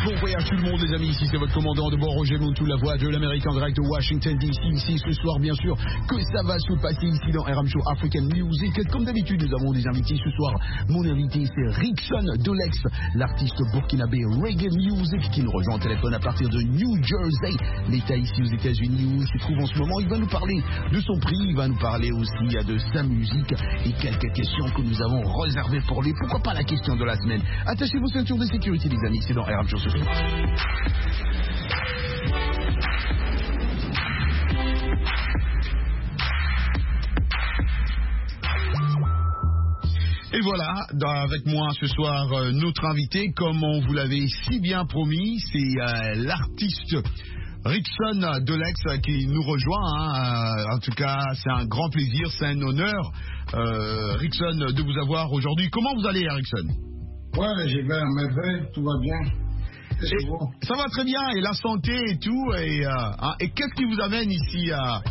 Bon voyage tout le monde les amis, ici c'est votre commandant de bord Roger Montou, la voix de l'Amérique en direct de Washington DC. Ici ce soir bien sûr que ça va se passer ici dans RM Show African Music. Comme d'habitude nous avons des invités ce soir. Mon invité c'est Rickson Dolex, l'artiste burkinabé reggae music qui nous rejoint au téléphone à partir de New Jersey, l'état ici aux États-Unis où il se trouve en ce moment. Il va nous parler de son prix, il va nous parler aussi de sa musique et quelques questions que nous avons réservées pour lui. Pourquoi pas la question de la semaine. Attachez vos ceintures de sécurité les amis, c'est dans RM Show ce soir. Et voilà, avec moi ce soir, notre invité, comme on vous l'avait si bien promis, c'est l'artiste Rickson Dolex qui nous rejoint. En tout cas, c'est un grand plaisir, c'est un honneur, Rickson, de vous avoir aujourd'hui. Comment vous allez, Rickson? Ouais, j'ai vais à merveille, tout va bien. Ça va très bien, et la santé et tout. Et qu'est-ce qui vous amène ici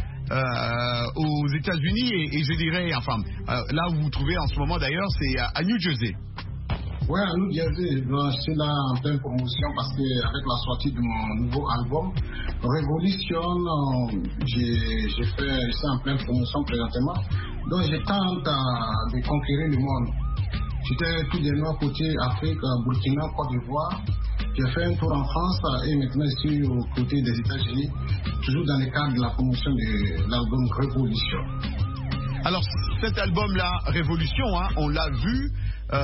aux États-Unis et je dirais, enfin, là où vous vous trouvez en ce moment d'ailleurs, c'est à New Jersey. Ouais, à New Jersey, je suis là en pleine promotion parce qu'avec la sortie de mon nouveau album, Révolution, je suis en pleine promotion présentement. Donc je tente de conquérir le monde. J'étais tout dernièrement côté Afrique, Burkina, Côte d'Ivoire. J'ai fait un tour en France et maintenant je suis aux côtés des États-Unis, toujours dans le cadre de la promotion de l'album Révolution. Alors cet album-là, Révolution, on l'a vu,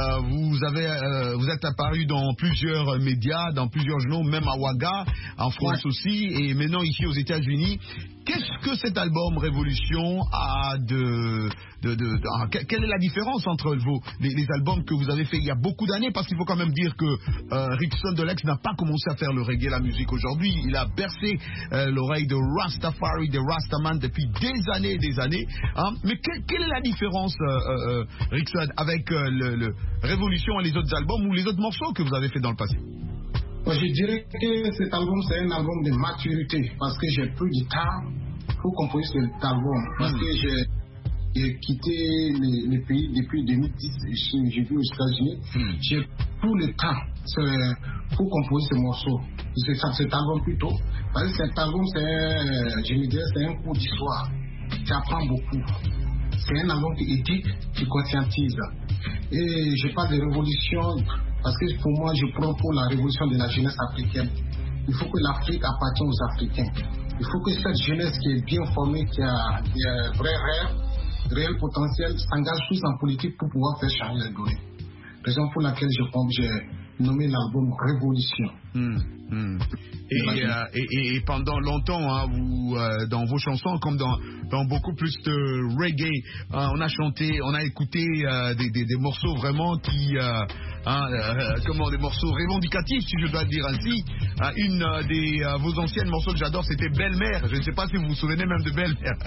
vous êtes apparu dans plusieurs médias, dans plusieurs journaux, même à Ouaga, en France aussi, et maintenant ici aux États-Unis. Qu'est-ce que cet album Révolution a quelle est la différence entre les albums que vous avez fait il y a beaucoup d'années? Parce qu'il faut quand même dire que Rickson Dolex n'a pas commencé à faire le reggae, la musique aujourd'hui. Il a bercé l'oreille de Rastafari, de Rastaman depuis des années et des années. Mais quelle est la différence, Rickson, avec le Révolution et les autres albums ou les autres morceaux que vous avez fait dans le passé? Je dirais que cet album, c'est un album de maturité parce que j'ai pris du temps pour composer cet album. Parce que j'ai quitté le pays depuis 2010, j'ai vu aux États-Unis. J'ai tout le temps pour composer ce morceau. Cet album plutôt. Parce que cet album, je me dirais, c'est un cours d'histoire. Tu apprends beaucoup. C'est un album qui éduque, qui conscientise. Et je parle de révolution parce que pour moi, je prends pour la révolution de la jeunesse africaine. Il faut que l'Afrique appartienne aux Africains. Il faut que cette jeunesse qui est bien formée, qui a un vrai réel potentiel, s'engage plus en politique pour pouvoir faire changer les données. Raison pour laquelle j'ai nommé l'album Révolution. Et pendant longtemps, vous, dans vos chansons, comme dans beaucoup plus de reggae, on a écouté des morceaux vraiment qui, des morceaux revendicatifs, si je dois le dire ainsi. Une de vos anciennes morceaux que j'adore, c'était Belle-Mère. Je ne sais pas si vous vous souvenez même de Belle-Mère.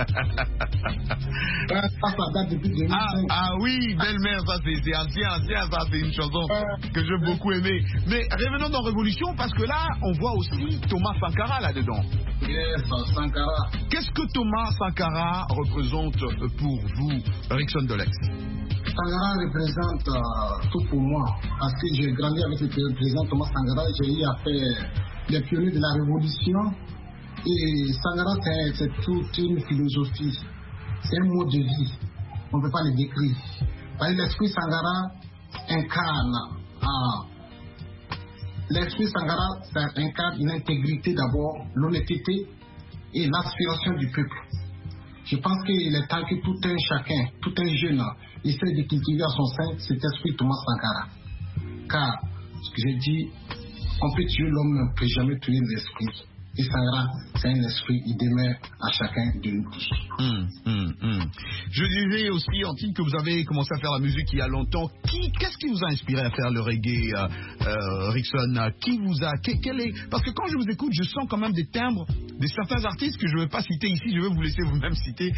Ça date depuis 2005. Oui, Belle-Mère, ça c'est ancien, ça c'est une chanson que j'ai beaucoup aimée. Mais revenons dans Révolution, parce que là, on voit aussi Thomas Sankara là-dedans. Yes, Sankara. Qu'est-ce que Thomas Sankara représente pour vous, Rickson Dolex? Sankara représente tout pour moi, parce que j'ai grandi avec le président Thomas Sankara, j'ai eu à faire les pionniers de la révolution. Et Sankara, c'est toute une philosophie, c'est un mode de vie, on ne peut pas le décrire. Parce que l'esprit Sankara incarne l'esprit Sankara, ça incarne une intégrité d'abord, l'honnêteté et l'aspiration du peuple. Je pense qu'il est temps que tout un chacun, tout un jeune, essaie de cultiver à son sein cet esprit Thomas Sankara. Car, ce que j'ai dit, on peut tuer l'homme, mais on ne peut jamais tuer l'esprit. Et Sankara, c'est un esprit, il demeure à chacun de nous tous. Je disais aussi, Antine, que vous avez commencé à faire la musique il y a longtemps. Qu'est-ce qui vous a inspiré à faire le reggae, Rickson? Qui vous a... Parce que quand je vous écoute, je sens quand même des timbres de certains artistes que je ne vais pas citer ici. Je vais vous laisser vous-même citer.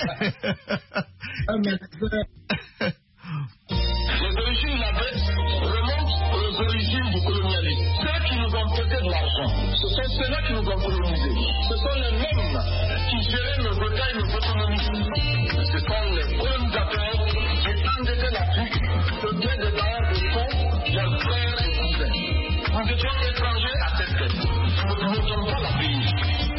Les origines de la dette remontent aux origines du colonialisme. Ceux qui nous ont prêté de l'argent, ce sont ceux-là qui nous ont colonisés. Ce sont les mêmes qui géraient nos États et nos économies. Ce sont les colonisateurs qui endetaient l'Afrique, se bien des barres de fonds, leurs frères et cousins. nous étions étrangers à cette tête. Nous ne pouvons pas la payer.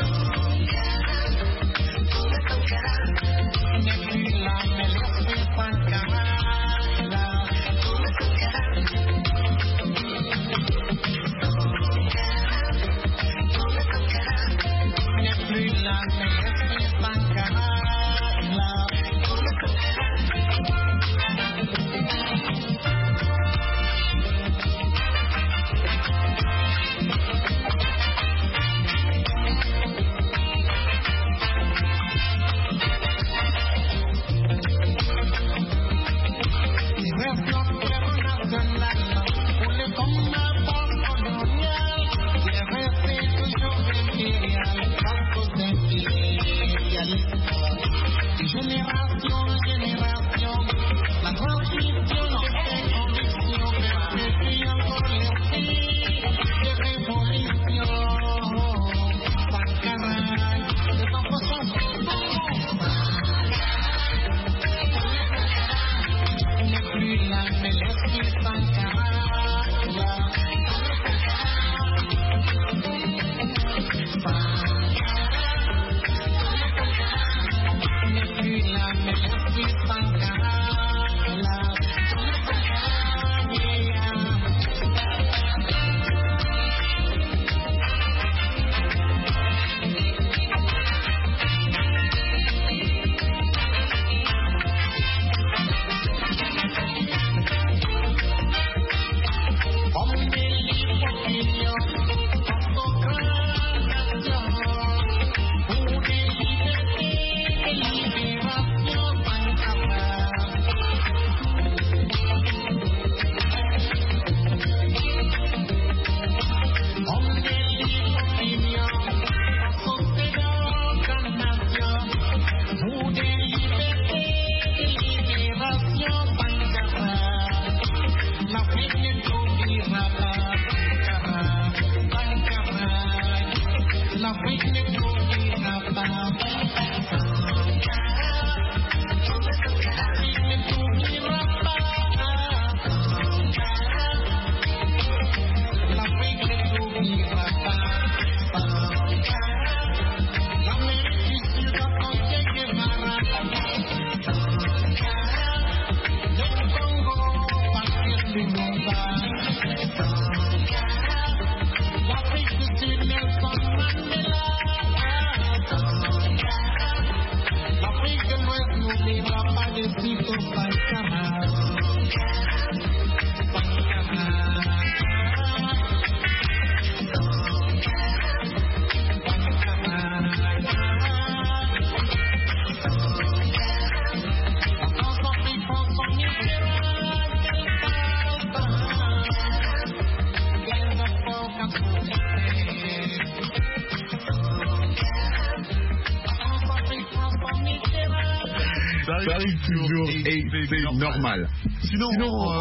Toujours et c'est normal. Sinon,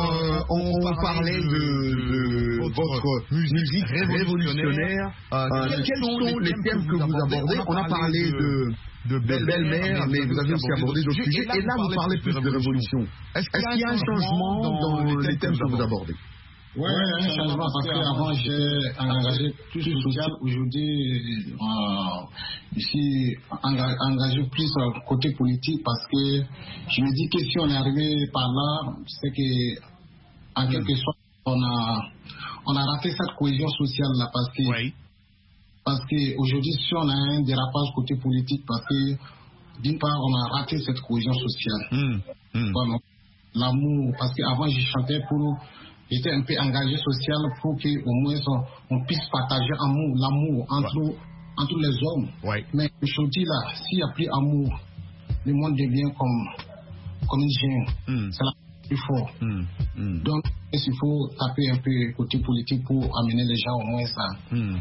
on parlait de votre musique révolutionnaire. Quels sont les thèmes que vous abordez? On a parlé de belle-mère, mais vous avez aussi abordé d'autres sujets. Et là, vous parlez plus de révolution. Est-ce qu'il y a un changement dans les thèmes que vous abordez? Oui, un changement parce qu'avant j'ai engagé plus le social. Aujourd'hui, ici, engagé plus côté politique parce que je me dis que si on est arrivé par là, c'est que en quelque sorte on a raté cette cohésion sociale là parce que aujourd'hui si on a un dérapage côté politique parce que d'une part on a raté cette cohésion sociale. Bon, l'amour parce qu'avant je chantais pour j'étais un peu engagé social pour qu'au moins on puisse partager l'amour entre les hommes. Mais aujourd'hui là, s'il n'y a plus d'amour, le monde devient comme une jungle. C'est la plus fort. Donc il faut taper un peu côté politique pour amener les gens au moins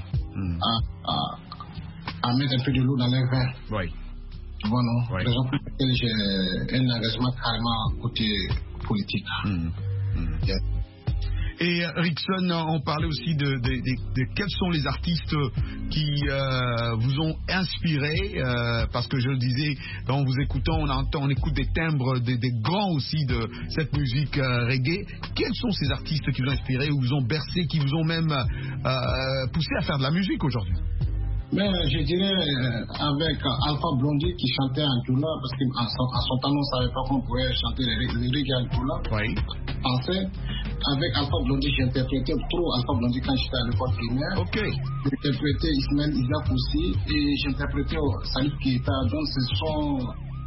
à mettre un peu de l'eau dans leur vin. Bon, non. Par exemple, j'ai un engagement carrément côté politique. Et Rickson, on parlait aussi de quels sont les artistes qui vous ont inspiré, parce que je le disais, en vous écoutant, on écoute des timbres des grands aussi de cette musique reggae. Quels sont ces artistes qui vous ont inspiré, ou vous ont bercé, qui vous ont même poussé à faire de la musique aujourd'hui? Mais je dirais avec Alpha Blondy qui chantait en Djoula, parce qu'à son temps on ne savait pas qu'on pouvait chanter les reggae en Djoula. Oui. En fait, avec Alpha Blondy, j'interprétais trop Alpha Blondy quand j'étais à l'école primaire. Ok. J'interprétais Ismaël Isaac aussi, et j'interprétais Salif Keita. Donc ce sont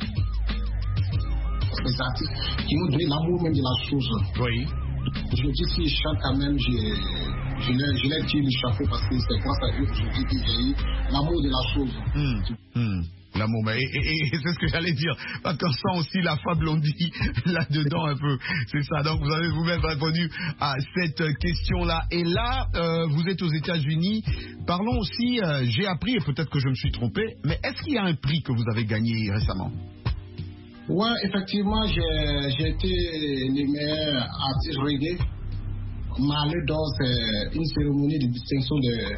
les artistes qui m'ont donné l'amour même de la chose. Oui. Aujourd'hui, si je chante quand même, je l'ai tiré le chapeau, parce que c'est grâce à eux aujourd'hui que j'ai eu l'amour de la chose. L'amour, et c'est ce que j'allais dire, parce qu'on sent aussi la Alpha Blondy là-dedans un peu, c'est ça. Donc vous avez vous-même répondu à cette question-là. Et là, vous êtes aux États-Unis. Parlons aussi, j'ai appris, et peut-être que je me suis trompé, mais est-ce qu'il y a un prix que vous avez gagné récemment? Ouais, effectivement, j'ai été le meilleur artiste reggae. Marley d'or, c'est une cérémonie de distinction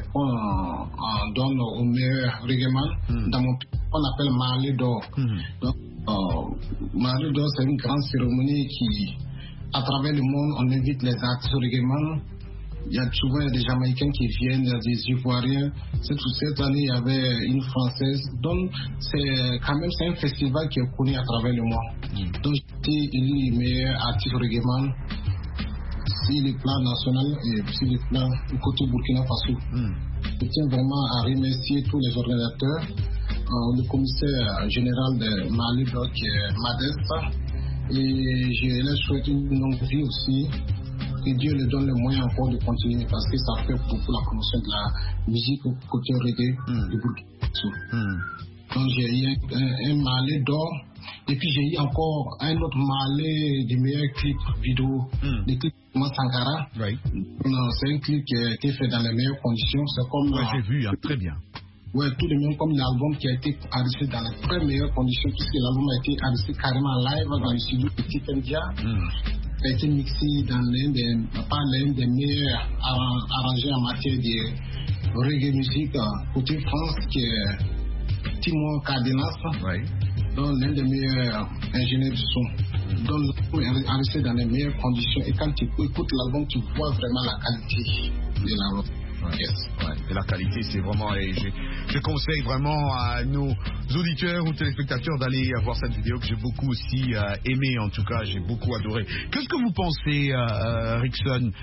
qu'on donne au meilleur reggaeman. Dans mon pays, on appelle Marley d'or. Donc, Marley d'or, c'est une grande cérémonie qui, à travers le monde, on invite les artistes reggaeman. Il y a souvent des Jamaïcains qui viennent, des Ivoiriens. Cette année, il y avait une Française. Donc, c'est un festival qui est connu à travers le monde. Donc, j'ai été élu le meilleur artiste reggaeman sur le plan national et sur le plan du côté Burkina Faso. Je tiens vraiment à remercier tous les organisateurs, le commissaire général de Mali, qui est Madesta, et je leur souhaite une longue vie aussi. Que Dieu leur donne le moyen encore de continuer, parce que ça fait beaucoup la promotion de la musique au côté reggae du Burkina Faso. Donc j'ai eu un Marley d'or, et puis j'ai eu encore un autre Marley du meilleur clip vidéo, le clip de Sankara. Oui. C'est un clip qui a été fait dans les meilleures conditions. C'est comme j'ai vu, très bien. Ouais, tout de même comme l'album qui a été enregistré dans les très meilleures conditions, puisque l'album a été enregistré carrément live dans le studio de Tipendia. A été mixé dans l'un des meilleurs arrangés en matière de reggae musique côté France, qui est Timon Cardenas, donc l'un des meilleurs ingénieurs du son. Donc l'album est enregistré dans les meilleures conditions, et quand tu écoutes l'album, tu vois vraiment la qualité de l'album. Et la qualité, c'est vraiment, je conseille vraiment à nos auditeurs ou téléspectateurs d'aller voir cette vidéo que j'ai beaucoup aussi aimé, en tout cas j'ai beaucoup adoré. Qu'est-ce que vous pensez, Rickson,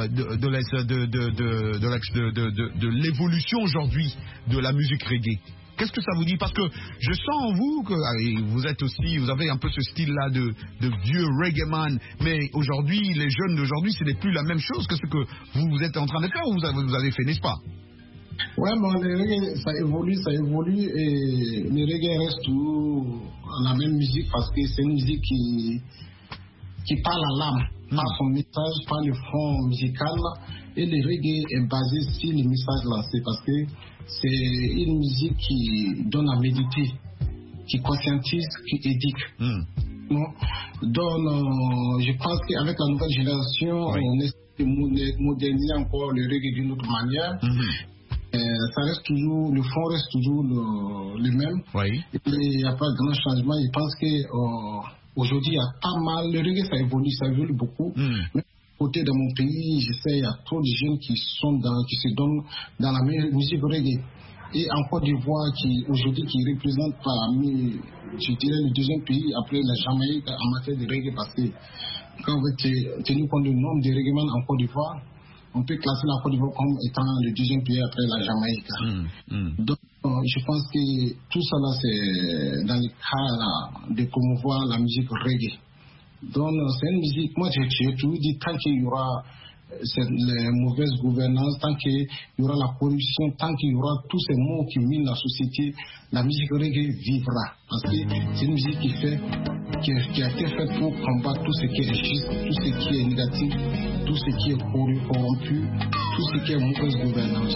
de l'évolution aujourd'hui de la musique reggae? Qu'est-ce que ça vous dit? Parce que je sens en vous que vous êtes aussi, vous avez un peu ce style-là de vieux reggaeman, mais aujourd'hui, les jeunes d'aujourd'hui, ce n'est plus la même chose que ce que vous êtes en train de faire, ou vous avez fait, n'est-ce pas? Ouais, bon, le reggae, ça évolue, et le reggae reste toujours la même musique, parce que c'est une musique qui parle à l'âme, par son message, par le fond musical, et le reggae est basé sur les messages lancés, parce que c'est une musique qui donne à méditer, qui conscientise, qui éduque. Donc, je pense qu'avec la nouvelle génération, on essaie de moderniser encore le reggae d'une autre manière. Ça reste toujours, le fond reste toujours le même. Il n'y a pas de grand changement. Je pense que aujourd'hui, il y a pas mal, le reggae ça évolue beaucoup. Mais côté de mon pays, je sais, il y a trop de jeunes qui se donnent dans la musique reggae. Et en Côte d'Ivoire, aujourd'hui, qui représente parmi, je dirais, le deuxième pays après la Jamaïque en matière de reggae, parce que quand vous êtes tenu compte du nombre de reggaeman en Côte d'Ivoire, on peut classer la Côte d'Ivoire comme étant le deuxième pays après la Jamaïque. Donc, je pense que tout ça là, c'est dans le cas de promouvoir la musique reggae. Donc, c'est une musique, moi j'ai toujours dit, tant qu'il y aura les mauvaises gouvernances, tant qu'il y aura la corruption, tant qu'il y aura tous ces mots qui minent la société, la musique reggae vivra. Parce que c'est une musique qui a été faite pour combattre tout ce qui est injuste, tout ce qui est négatif, tout ce qui est corrompu, tout ce qui est mauvaise gouvernance.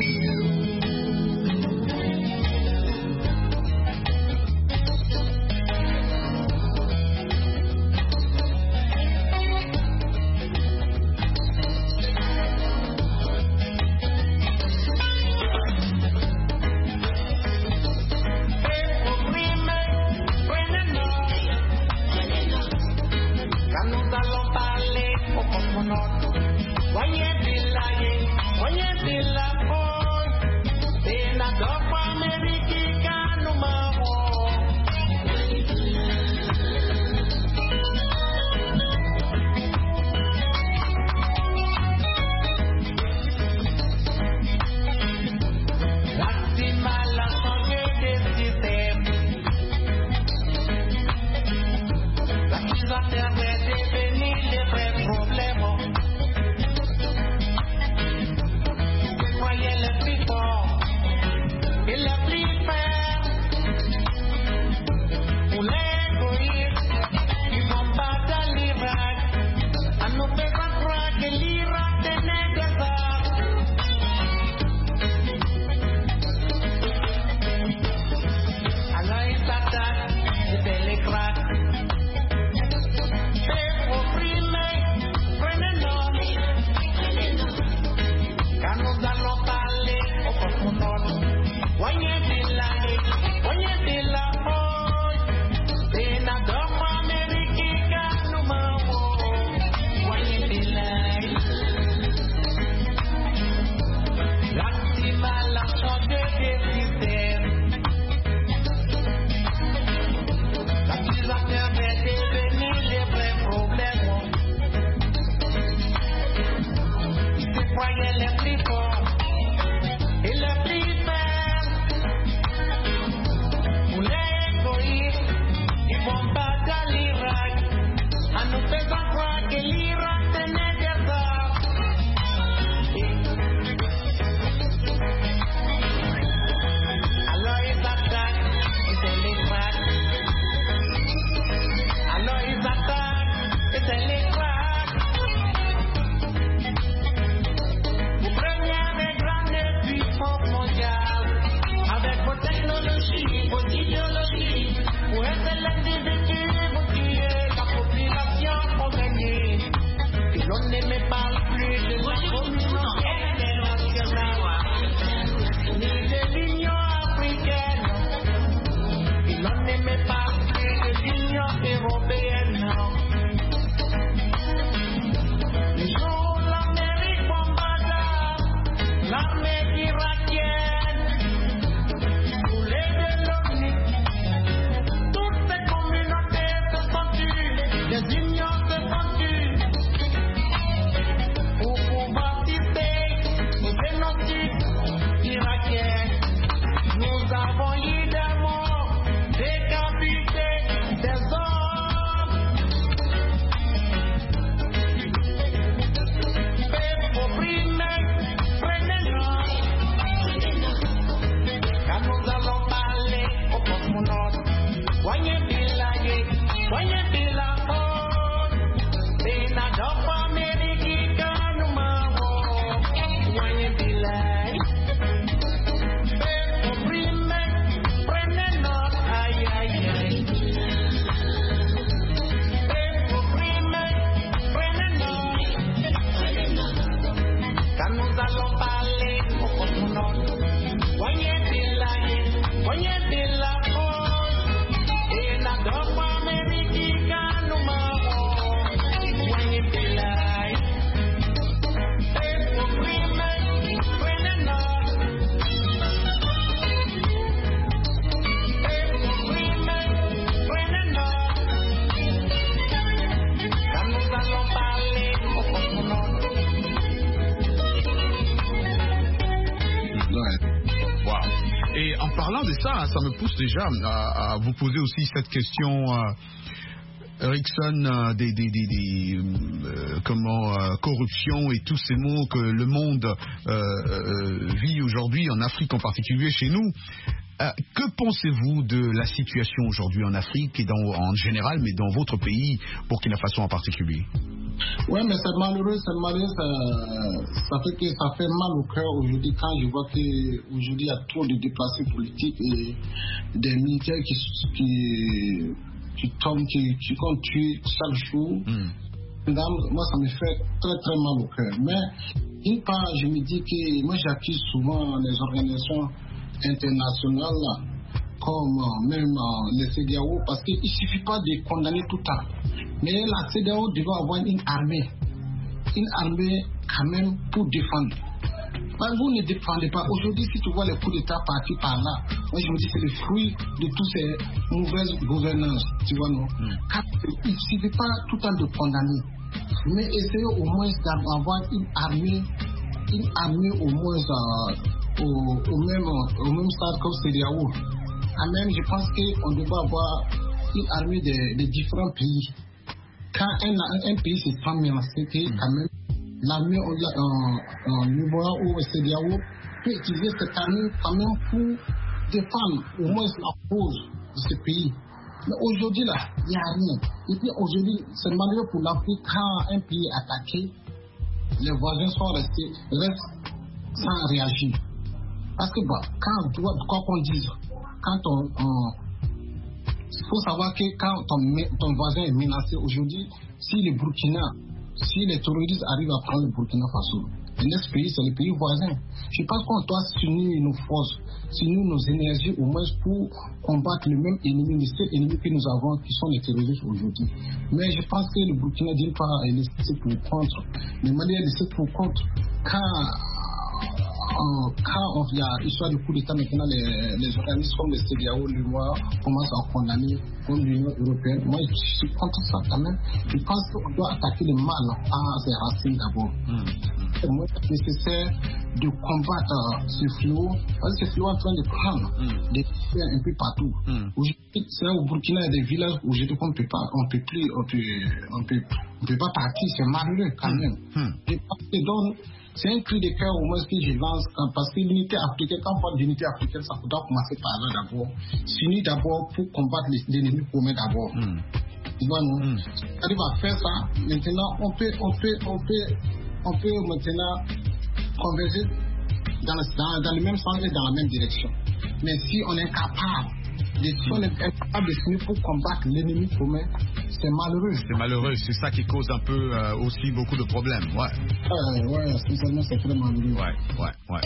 politique, vos idéologies, pour être l'individu, vous tuez la population pour gagner. Et l'on n'aimait pas plus de la communauté internationale, ni de l'Union africaine. Et l'on n'aimait pas plus de l'Union européenne. Les jours où l'Amérique bombarda l'armée irakienne, sous les de l'ONU, toutes ces communautés se sont tues, les unions se sont tues, pour pouvoir citer le génocide irakien. Nous avons eu des morts, décapité des hommes. Peuple opprimé, prenez-le. Car nous allons parler au cosmonaute. Voyez Bilaye, voyez Bilahon. Et n'adore Amérique nous m'avons. Voyez Bilaye. Peuple opprimé, prenez-le. Aïe, aïe, aïe. Peuple opprimé, prenez-le. Car nous allons parler au cosmonaute. Voyez Bilaye, voyez Bilahon. Et n'adore Amérique nous m'avons. Voyez Bilaye. Peuple opprimé, prenez-le. Peuple opprimé, prenez-le. Car nous allons parler au cosmonaute. Wow. Et en parlant de ça, ça me pousse déjà à vous poser aussi cette question, Erickson, corruption et tous ces mots que le monde vit aujourd'hui, en Afrique en particulier, chez nous. Que pensez-vous de la situation aujourd'hui en Afrique et en général, mais dans votre pays, Burkina Faso en particulier? Oui, mais c'est malheureux, ça fait mal au cœur aujourd'hui quand je vois qu'aujourd'hui il y a trop de déplacés politiques et des militaires qui tombent, qui comptent tuer chaque jour. Moi, ça me fait très très mal au cœur. Mais d'une part, je me dis que moi j'accuse souvent les organisations internationales comme même les CEDEAO, parce qu'il ne suffit pas de condamner tout le temps. Mais la CEDEAO doit avoir une armée quand même pour défendre. Mais vous ne défendez pas. Aujourd'hui, si tu vois les coups d'État partis par là, moi je me dis que c'est le fruit de toutes ces mauvaises gouvernances, tu vois, non? Il ne suffit pas tout le temps de condamner, mais essayez au moins d'avoir une armée au moins au même stade comme CEDEAO. Même, je pense qu'on devrait avoir une armée des différents pays. Quand un pays se sent menacé, quand même, l'armée au niveau ou au CEDEAO peut utiliser cette armée quand même pour défendre au moins la cause de ce pays. Mais aujourd'hui, là, il n'y a rien. Et puis aujourd'hui, c'est malheureux pour l'Afrique quand un pays est attaqué, les voisins restent sans réagir. Parce que, quoi qu'on dise, il faut savoir que quand ton voisin est menacé aujourd'hui, si les terroristes arrivent à prendre le Burkina Faso, le next pays, c'est le pays voisin. Je pense qu'on doit s'unir nos forces, s'unir nos énergies au moins pour combattre le même ennemi, les seuls ennemis que nous avons, qui sont les terroristes aujourd'hui. Mais je pense que le Burkina, d'une part, est laissé pour contre. Les Maliens est laissé pour contre. Quand il y a histoire de coup d'État, maintenant les organismes comme le CEDEAO, l'UMOA commencent à condamner comme l'Union européenne. Moi, je suis contre ça quand même. Je pense qu'on doit attaquer le mal à ses racines d'abord. C'est nécessaire de combattre ce fléau, parce que ce fléau est en train de prendre des terres un peu partout. C'est là au Burkina, il y a des villages où on ne peut pas partir, c'est malheureux quand même. Et donc, c'est un cri de cœur au moins que je lance, parce que l'unité africaine, quand on parle d'unité africaine, ça doit commencer par là d'abord. S'unir d'abord pour combattre l'ennemi commun d'abord. Si on arrive à faire ça, maintenant on peut maintenant converger dans le même sens et dans la même direction. Mais si on est incapable de s'unir pour combattre l'ennemi commun, c'est malheureux. C'est malheureux, c'est ça qui cause un peu aussi beaucoup de problèmes. Ouais, spécialement c'est très malheureux. Ouais.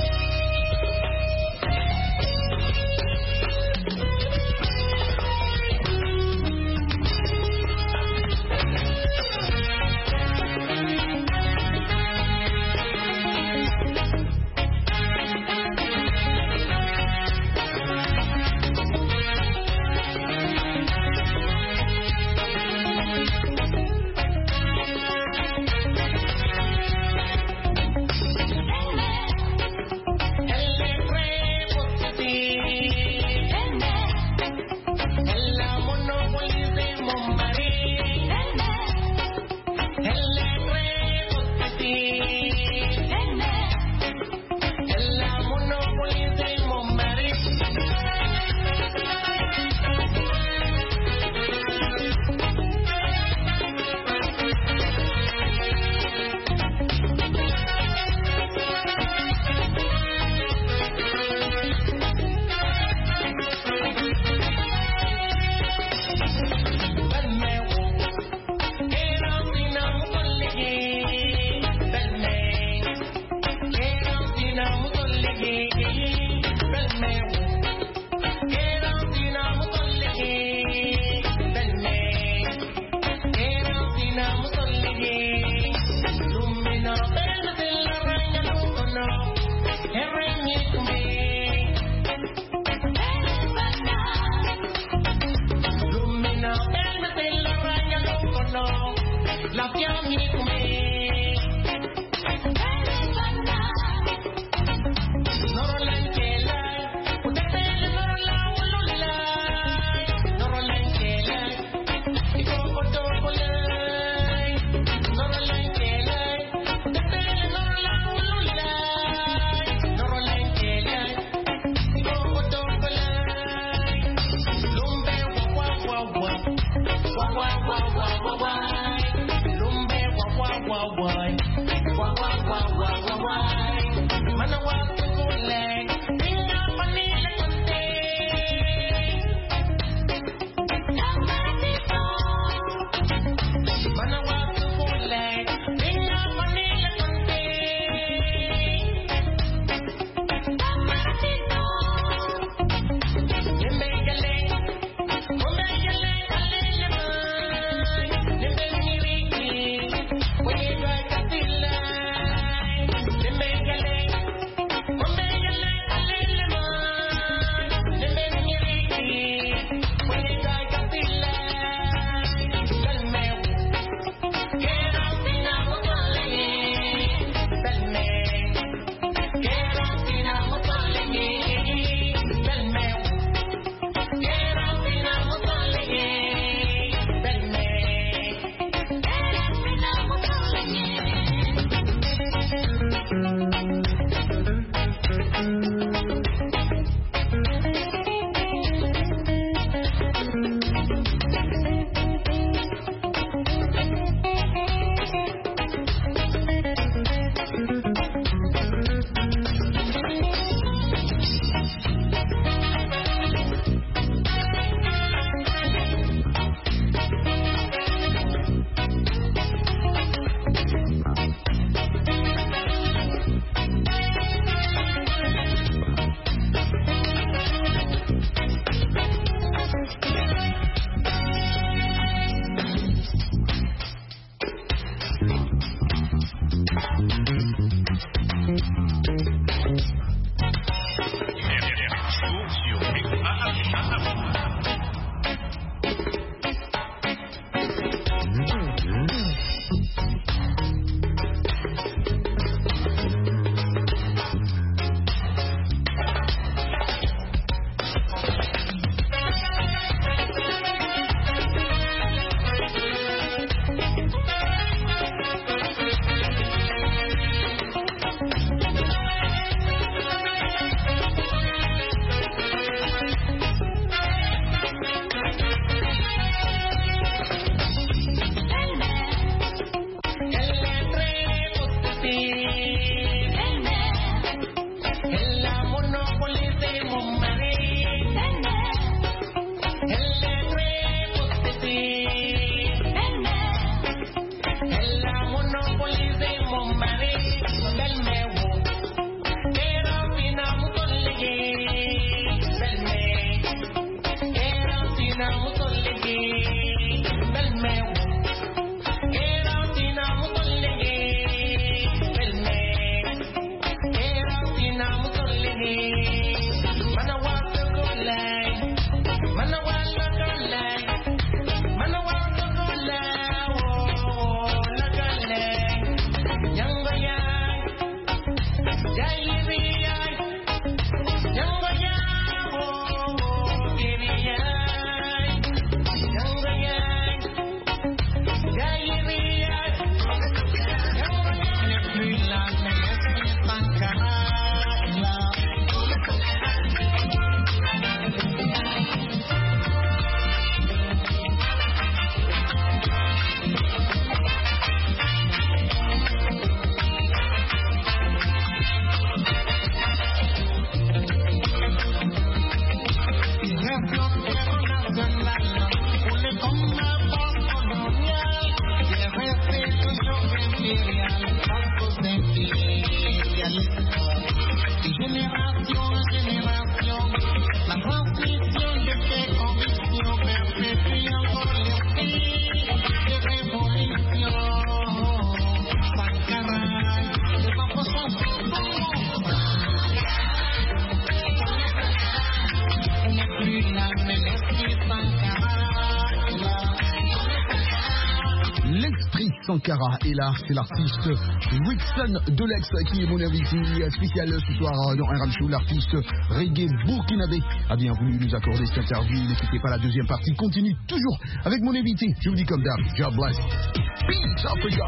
Sankara et là c'est l'artiste Rickson Delex qui est mon invité spécial ce soir dans RM Show. L'artiste reggae burkinabé a bien voulu nous accorder cette interview. N'écoutez pas la deuxième partie, continue toujours avec mon invité. Je vous dis comme d'hab, God bless. Peace Africa.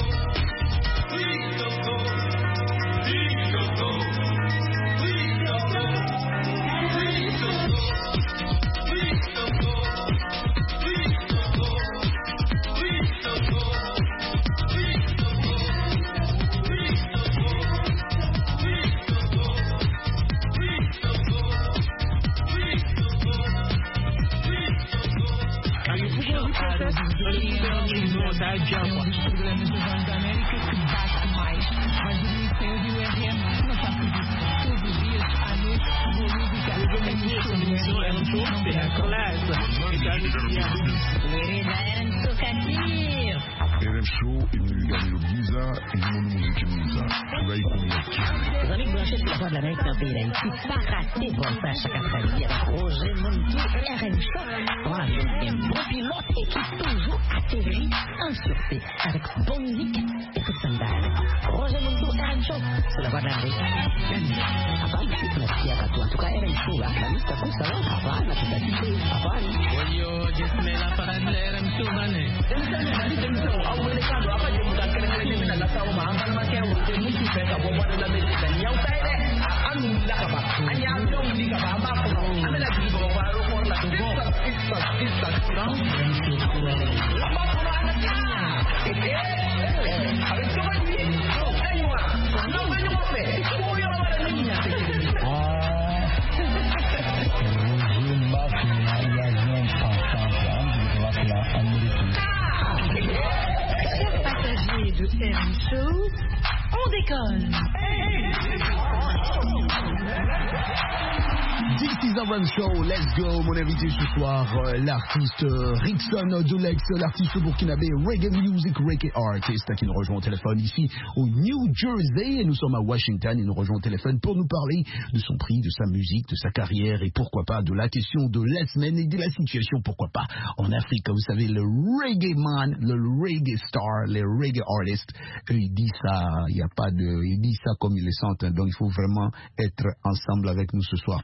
Show, let's go. Mon invité ce soir, l'artiste Rickson Delex, l'artiste burkinabé reggae music, reggae artist qui nous rejoint au téléphone ici au New Jersey et nous sommes à Washington. Il nous rejoint au téléphone pour nous parler de son prix, de sa musique, de sa carrière et pourquoi pas de la question de la semaine et de la situation, pourquoi pas en Afrique. Vous savez, le reggae man, le reggae star, les reggae artists, ils disent ça, il n'y a pas de, ils disent ça comme ils le sentent. Donc il faut vraiment être ensemble avec nous ce soir parce que le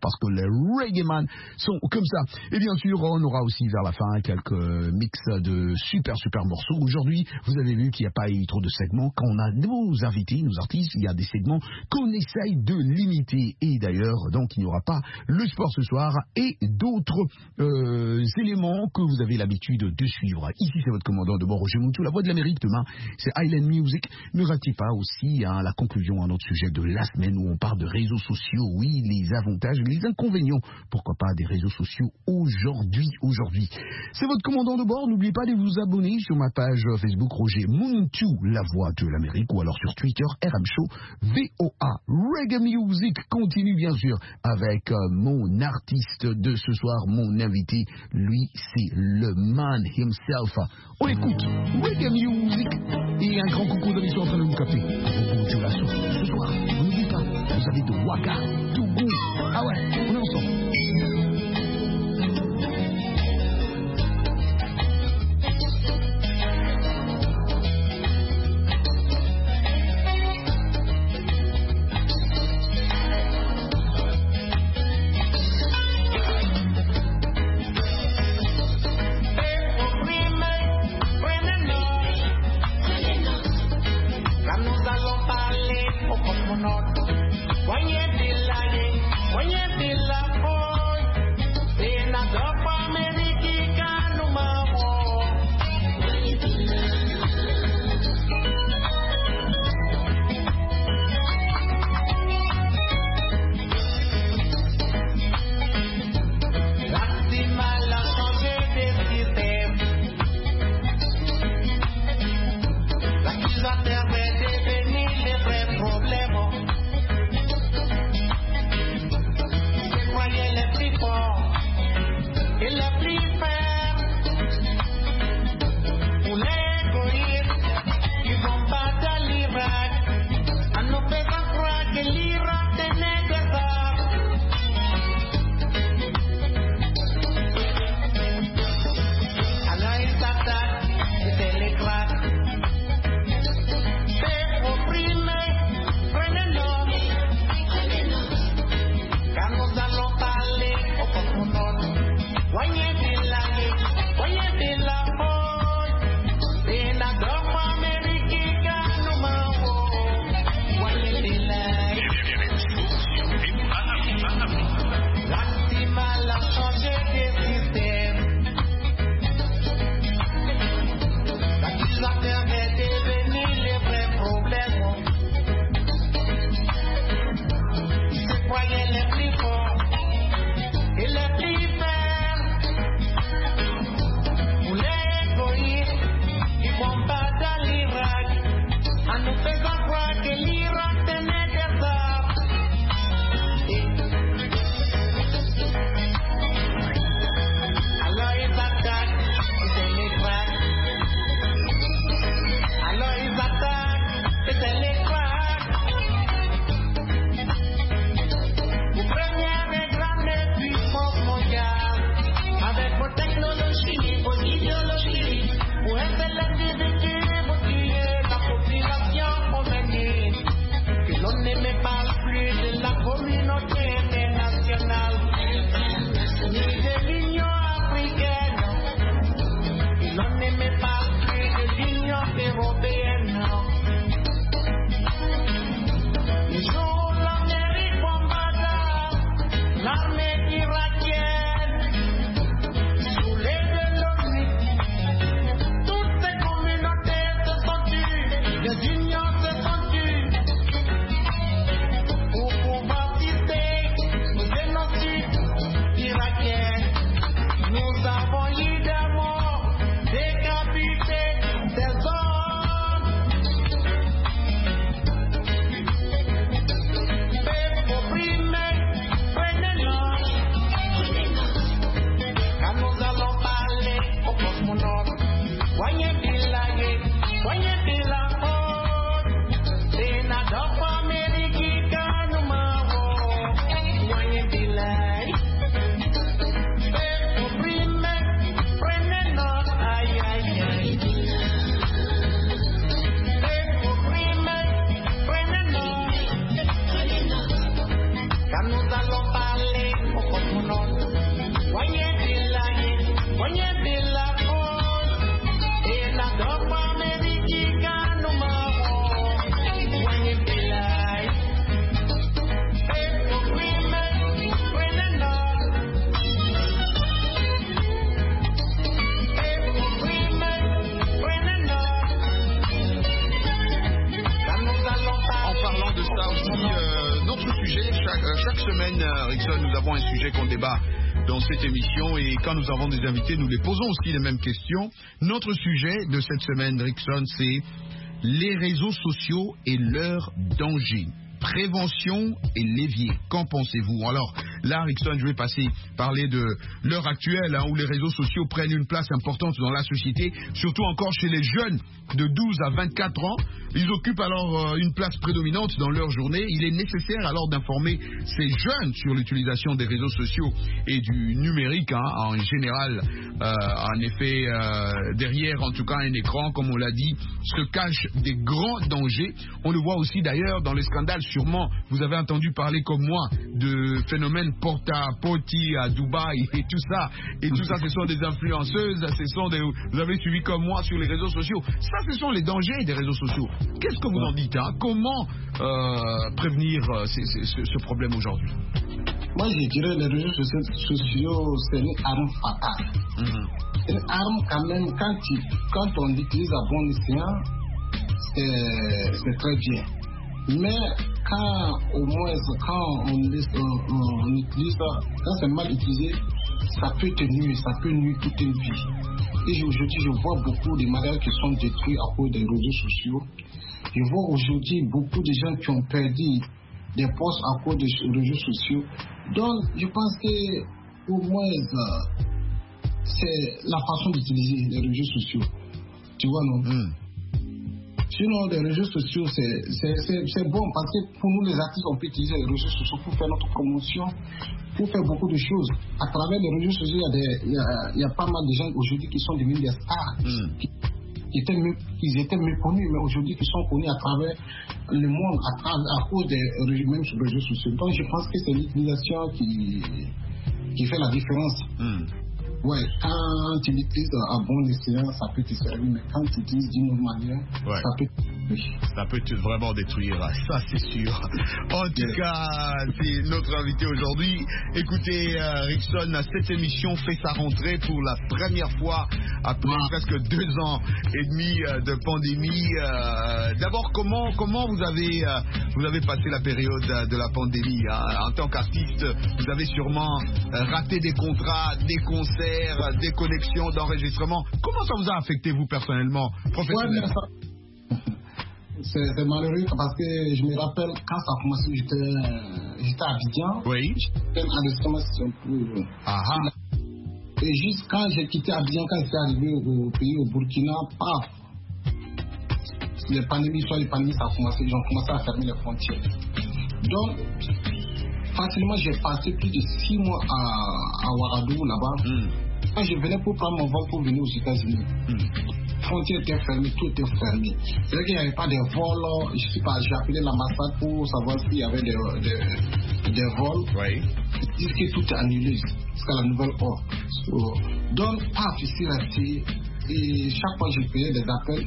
les Reggae Man sont comme ça. Et bien sûr, on aura aussi vers la fin quelques mix de super morceaux. Aujourd'hui, vous avez vu qu'il n'y a pas eu trop de segments. Quand on a nos invités, nos artistes, il y a des segments qu'on essaye de limiter. Et d'ailleurs, donc, il n'y aura pas le sport ce soir et d'autres éléments que vous avez l'habitude de suivre. Ici, c'est votre commandant de bord, Roger Moutou, la voix de l'Amérique. Demain, c'est Island Music. Ne ratez pas aussi la conclusion à notre sujet de la semaine où on parle de réseaux sociaux. Oui, les avantages, les inconvénients, pourquoi pas, des réseaux sociaux aujourd'hui. C'est votre commandant de bord. N'oubliez pas de vous abonner sur ma page Facebook Roger Moutou, la voix de l'Amérique, ou alors sur Twitter, RM Show, VOA. Reggae Music continue bien sûr avec mon artiste de ce soir, mon invité. Lui, c'est le man himself. On écoute Reggae Music et un grand coucou d'amis sont en train de nous capter. Ce soir, n'oubliez pas, vous avez de Waka, Tougou. Ah ouais, on est ensemble. Rickson, nous avons un sujet qu'on débat dans cette émission et quand nous avons des invités, nous les posons aussi les mêmes questions. Notre sujet de cette semaine, Rickson, c'est les réseaux sociaux et leurs dangers. Prévention et levier. Qu'en pensez-vous? Alors, là, Rickson, je vais parler de l'heure actuelle où les réseaux sociaux prennent une place importante dans la société, surtout encore chez les jeunes de 12 à 24 ans. Ils occupent alors une place prédominante dans leur journée. Il est nécessaire alors d'informer ces jeunes sur l'utilisation des réseaux sociaux et du numérique en général. En effet, derrière, en tout cas, un écran, comme on l'a dit, se cachent des grands dangers. On le voit aussi d'ailleurs dans les scandales. Sûrement, vous avez entendu parler comme moi de phénomènes porta-potty à Dubaï et tout ça. Et tout ça, ce sont des influenceuses, vous avez suivi comme moi sur les réseaux sociaux. Ça, ce sont les dangers des réseaux sociaux. Qu'est-ce que vous en dites? Comment prévenir ce problème aujourd'hui? Moi, je dirais que les réseaux sociaux, c'est une arme fatale. C'est une arme quand même, quand on l'utilise à bon escient, c'est très bien. Mais quand au moins on utilise ça, quand c'est mal utilisé, ça peut nuire toute une vie. Et aujourd'hui, je vois beaucoup de mariages qui sont détruits à cause des réseaux sociaux. Je vois aujourd'hui beaucoup de gens qui ont perdu des postes à cause des réseaux sociaux. Donc, je pense que au moins c'est la façon d'utiliser les réseaux sociaux. Tu vois, non? Sinon, les réseaux sociaux, c'est bon parce que pour nous, les artistes, on peut utiliser les réseaux sociaux pour faire notre promotion, pour faire beaucoup de choses. À travers les réseaux sociaux, il y a pas mal de gens aujourd'hui qui sont devenus des stars, qui étaient méconnus, mais aujourd'hui qui sont connus à travers le monde, à cause des mêmes réseaux sociaux. Donc, je pense que c'est l'utilisation qui fait la différence. Ouais, quand tu l'utilises à bon escient, ça peut te servir, mais quand tu l'utilises d'une autre manière, ça peut te détruire. Ça peut vraiment détruire, ça c'est sûr. En tout cas, c'est notre invité aujourd'hui. Écoutez, Rickson, cette émission fait sa rentrée pour la première fois après presque 2 ans et demi de pandémie. D'abord, comment vous avez passé la période de la pandémie En tant qu'artiste, vous avez sûrement raté des contrats, des concerts, des connexions d'enregistrement. Comment ça vous a affecté, vous, personnellement, professionnellement? C'est malheureux parce que je me rappelle quand ça a commencé, j'étais à Abidjan. Oui. J'étais en enregistrement et juste quand j'ai quitté Abidjan, quand j'étais arrivé au pays, au Burkina, paf, les pandémies, ça a commencé, ils ont commencé à fermer les frontières. Donc, facilement, j'ai passé plus de 6 mois à Ouagadougou, là-bas. Quand je venais pour prendre mon vol pour venir aux États-Unis, les frontières étaient fermées, tout était fermé. C'est vrai qu'il n'y avait pas de vols. Je sais pas, j'ai appelé l'ambassade pour savoir s'il y avait des vols. Oui. Ils disent que tout est annulé jusqu'à la nouvelle ordre. Donc, je suis resté. Et chaque fois que je payais des appels,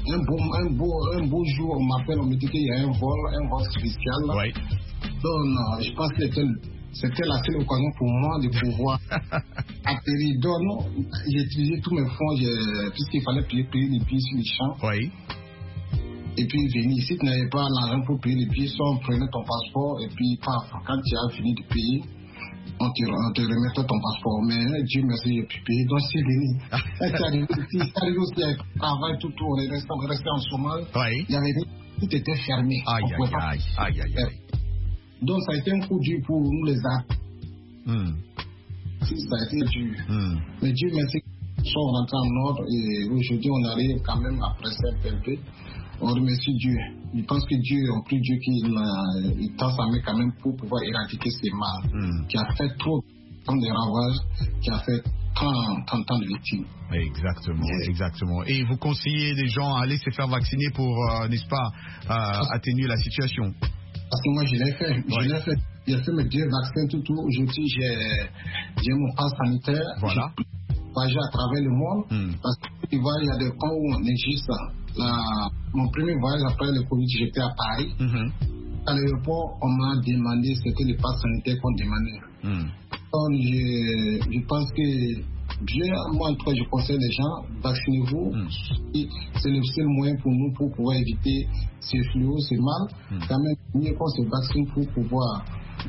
un beau jour, on m'appelle, on me dit qu'il y a un vol spécial. Oui. Donc, je pense que c'était la seule occasion pour moi de pouvoir atterrir. Donc, j'ai utilisé tous mes fonds, puisqu'il fallait payer les billets sur les champs. Oui. Et puis venir. Si tu n'avais pas l'argent pour payer les billets, soit on prenait ton passeport, et puis quand tu as fini de payer, on te remettait ton passeport. Mais Dieu merci, j'ai pu payer. Donc, c'est venu. C'est arrivé aussi avec le travail, tout, on est resté en chômage. Oui. Il y avait tout était fermé. Aïe. Donc, ça a été un coup dur pour nous, les arts. Ça a été dur. Mais Dieu merci, nous sommes rentrés en ordre et aujourd'hui, on arrive quand même à presser un peu. On remercie Dieu. Je pense que Dieu, on prie Dieu qu'il tend sa main quand même pour pouvoir éradiquer ces mal qui a fait trop de ravages, qui a fait tant de victimes. Exactement. Et vous conseillez les gens à aller se faire vacciner pour, n'est-ce pas, atténuer la situation? Parce que moi, je l'ai fait. J'ai fait mes 2 vaccins tout. Aujourd'hui, j'ai mon passe sanitaire. Voilà. J'ai voyagé à travers le monde. Parce que tu vois, il y a des cas où on est juste. Mon premier voyage après le Covid, j'étais à Paris. À l'aéroport, on m'a demandé, c'était le passe sanitaire qu'on demandait. Donc, je pense que moi, en tout cas, je conseille les gens, vaccinez-vous. C'est le seul moyen pour nous pour pouvoir éviter ces fléaux, ces mal. Quand même, mieux qu'on se vaccine pour pouvoir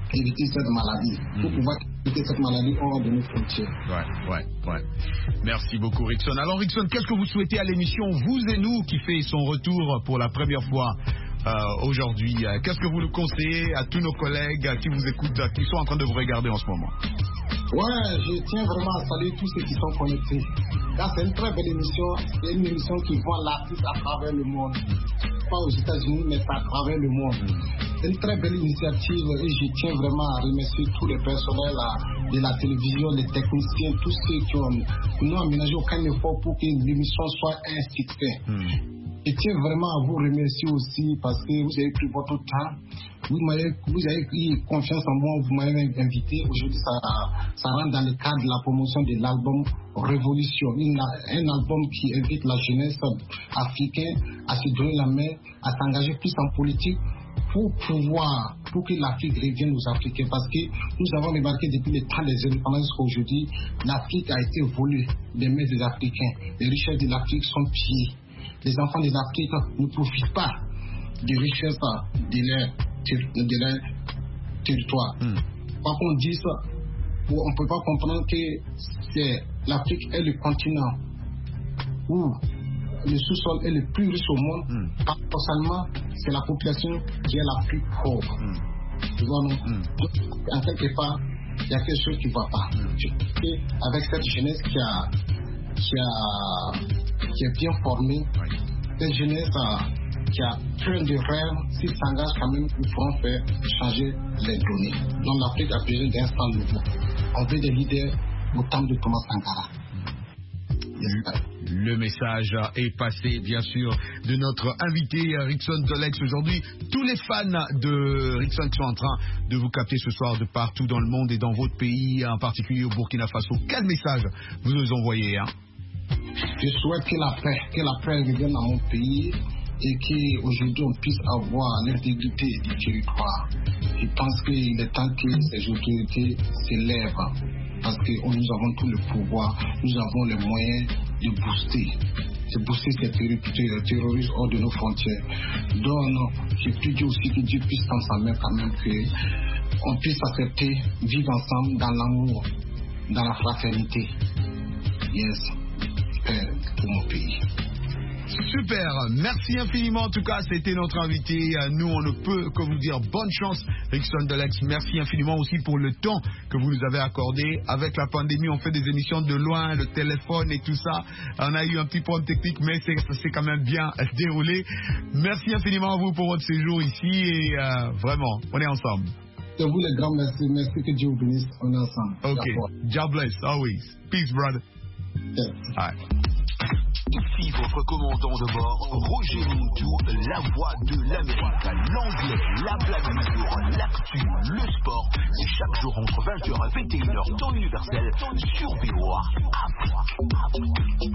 éviter cette maladie. Pour pouvoir éviter cette maladie hors de nos frontières. Ouais. Merci beaucoup, Rickson. Alors, Rickson, qu'est-ce que vous souhaitez à l'émission Vous et nous, qui fait son retour pour la première fois aujourd'hui? Qu'est-ce que vous nous conseillez à tous nos collègues qui vous écoutent, qui sont en train de vous regarder en ce moment? Ouais, je tiens vraiment à saluer tous ceux qui sont connectés. Là, c'est une très belle émission. C'est une émission qui voit l'artiste à travers le monde. Pas aux États-Unis, mais à travers le monde. C'est une très belle initiative et je tiens vraiment à remercier tous les personnels de la télévision, les techniciens, tous ceux qui n'ont aménagé aucun effort pour que l'émission soit un succès. Je tiens vraiment à vous remercier aussi parce que vous avez pris votre temps. Vous avez eu confiance en moi, vous m'avez invité. Aujourd'hui, ça rentre dans le cadre de la promotion de l'album Révolution. Un album qui invite la jeunesse africaine à se donner la main, à s'engager plus en politique pour que l'Afrique revienne aux Africains. Parce que nous avons remarqué depuis le temps des indépendances jusqu'aujourd'hui, l'Afrique a été volée des mains des Africains. Les richesses de l'Afrique sont pillées. Les enfants des Africains ne profitent pas des richesses de leur territoire. Quoi qu'on dise, on ne peut pas comprendre que l'Afrique est le continent où le sous-sol est le plus riche au monde. Paradoxalement, c'est la population qui est la plus pauvre. Tu vois, non? Donc, en quelque part, il y a quelque chose qui ne va pas. Avec cette jeunesse qui est bien formée, cette jeunesse qui a plein de rêves, s'ils s'engagent quand même, ils pourront faire changer les données. Donc l'Afrique a besoin d'instants nouveaux. On veut des leaders au temps de Thomas Sankara. Le message est passé, bien sûr, de notre invité Rickson Tolex aujourd'hui. Tous les fans de Rickson qui sont en train de vous capter ce soir de partout dans le monde et dans votre pays, en particulier au Burkina Faso, quel message vous nous envoyez, hein? Je souhaite que la paix revienne dans mon pays et qu'aujourd'hui on puisse avoir l'intégrité du territoire. Je pense qu'il est temps que ces autorités s'élèvent parce que nous avons tout le pouvoir, nous avons les moyens de booster ces terroristes hors de nos frontières. Donc, je prie Dieu aussi que Dieu puisse tendre sa main quand même, qu'on puisse accepter, vivre ensemble dans l'amour, dans la fraternité. Yes. Pour mon pays. Super, merci infiniment. En tout cas, c'était notre invité. Nous, on ne peut que vous dire bonne chance, Rickson Tolex. Merci infiniment aussi pour le temps que vous nous avez accordé. Avec la pandémie, on fait des émissions de loin, le téléphone et tout ça. On a eu un petit problème technique, mais ça s'est quand même bien déroulé. Merci infiniment à vous pour votre séjour ici et vraiment, on est ensemble. C'est vous les grands, merci. Merci, que Dieu vous bénisse. On est ensemble. Ok, God bless, always. Peace, brother. Yes. All right. Ici votre commandant de bord, Roger Moutou, la voix de l'Amérique, l'anglais, la blague du jour, l'actu, le sport. C'est chaque jour entre 20h et 21h, temps universel, sur VOA Afrique.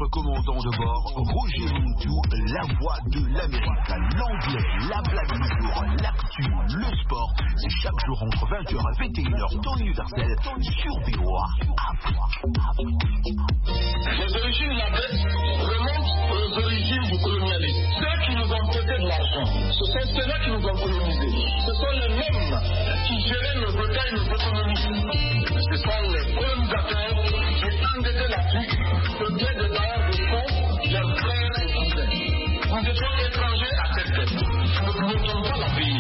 votre commandant de bord, Roger Muntou, la voix de l'Amérique. L'anglais, la blague du jour, l'actu, le sport, c'est chaque jour entre 20h et 21h, temps universel, sur VOA. Les origines de la dette remontent aux origines du colonialisme. Ceux qui nous ont prêté de l'argent, ce sont ceux-là qui nous ont colonisés. Ce sont les mêmes qui géraient nos États et nos économies. Ce sont les colonisateurs qui endettaient l'Afrique, peuplés de dollars de fonds, leurs frères et cousins. Nous étions étrangers à cette dette. Nous ne pouvons pas la payer.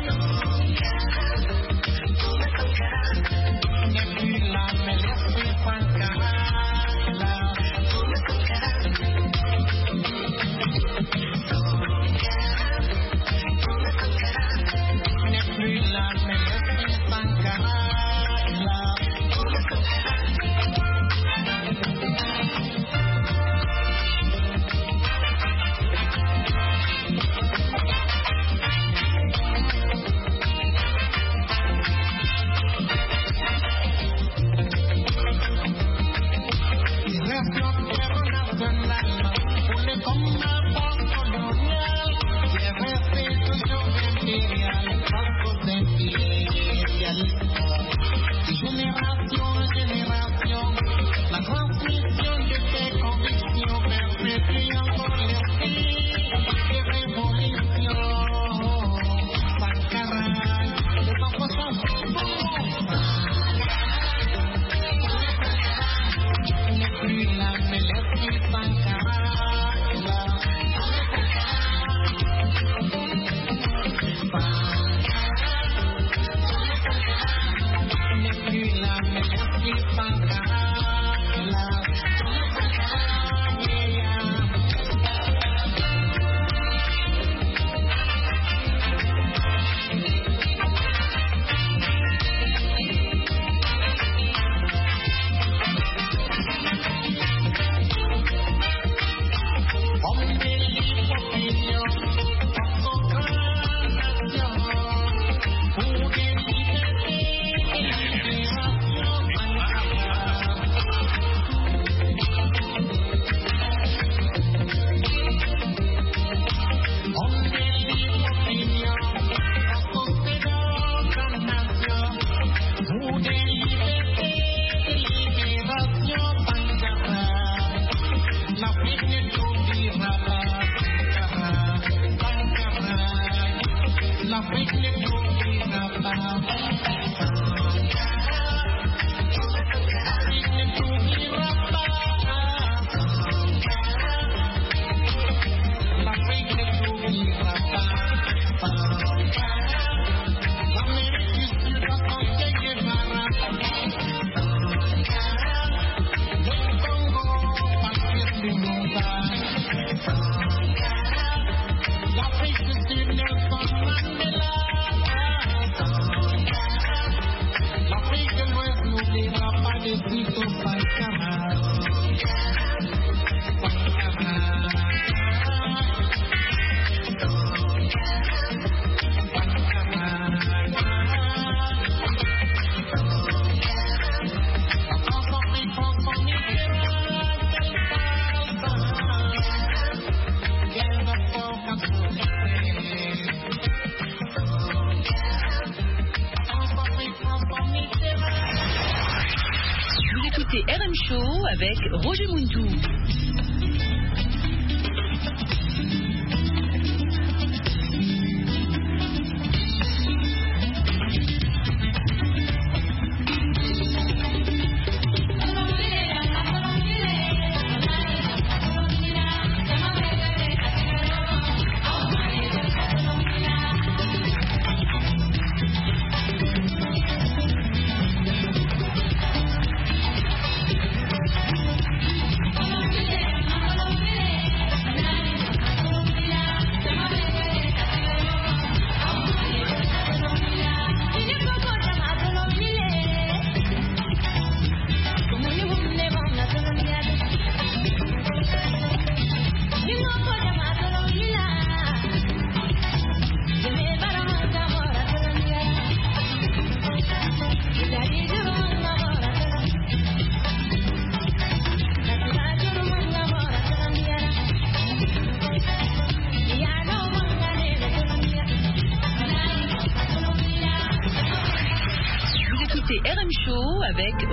RM Show avec Roger Muntou.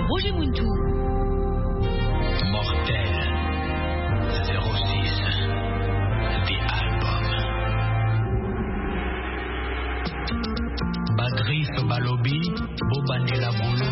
Roger Muntu. Mortel 06 The Album. Patrice Balobi, Bobandela Boulou.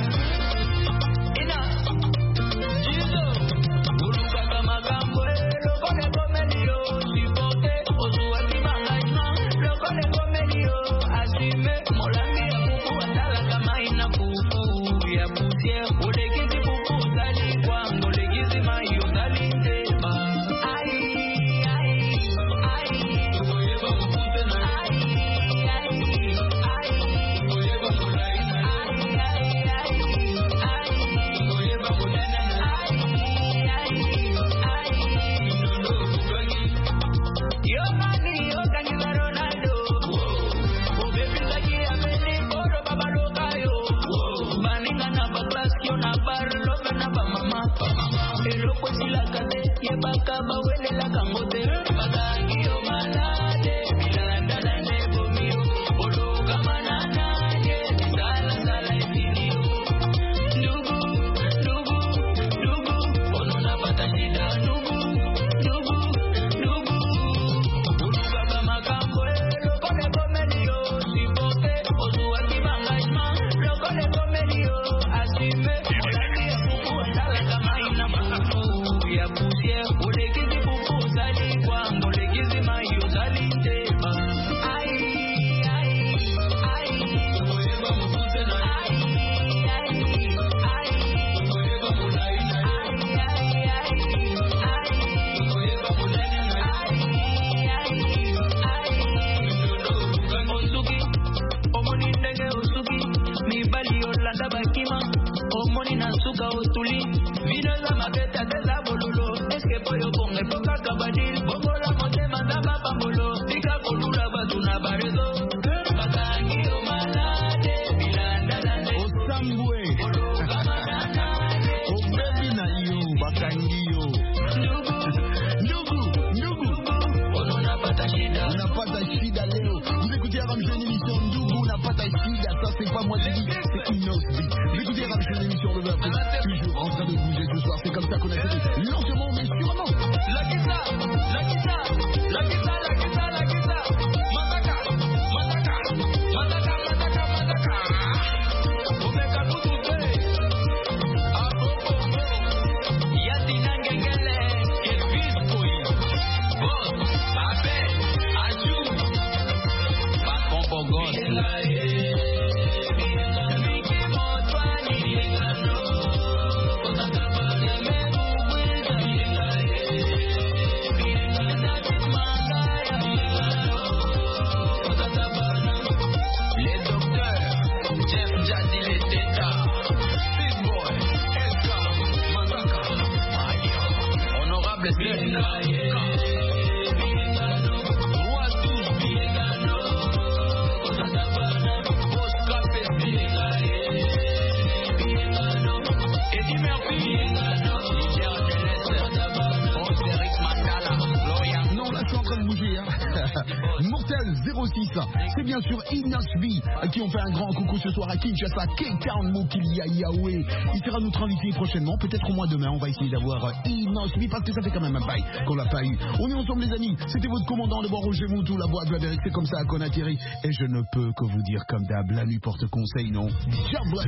C'est bien sûr Inosbi qui ont fait un grand coucou ce soir à Kinshasa, K-Town, Mokilia, Yahweh. Il sera notre invité prochainement, peut-être au mois demain. On va essayer d'avoir Inosbi parce que ça fait quand même un bail qu'on l'a pas eu. On est ensemble les amis, c'était votre commandant de bord Roger Muntu, la voix de l'Amérique, c'est comme ça qu'on atterrit. Et je ne peux que vous dire comme d'hab, la nuit porte conseil, non? God bless.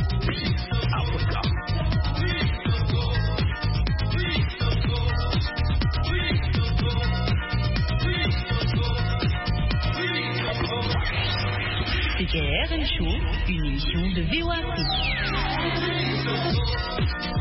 Africa. C'était RM Show, une émission de VOA Afrique.